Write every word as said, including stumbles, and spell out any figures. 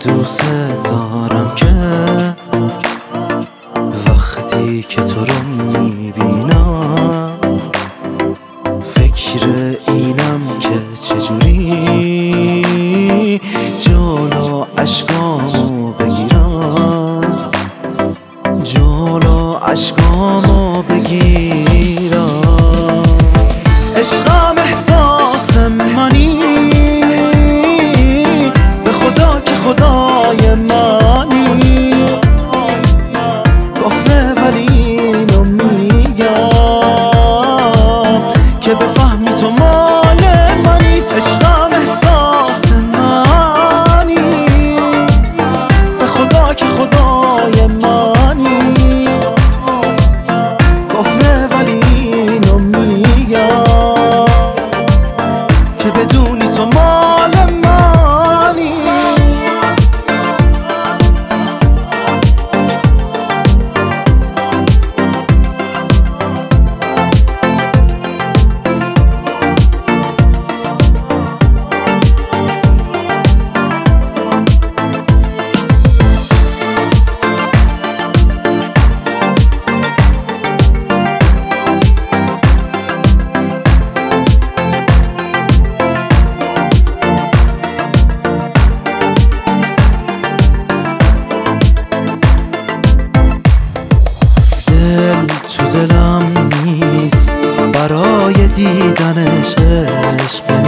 دوست دارم که وقتی که تو رو میبینم فکر اینم که چجوری جلو عشقامو بگیرم جلو عشقامو بگیرم. عشقم احساس منی، به خدا که خدای منی، کفره ولی اینو میگم که بفهمی تو مال منی. عشقم احساس منی، به خدا که خدای منی، کفره ولی اینو میگم که بدونی تو مال منی. تو دلم نیست برای دیدنش عشق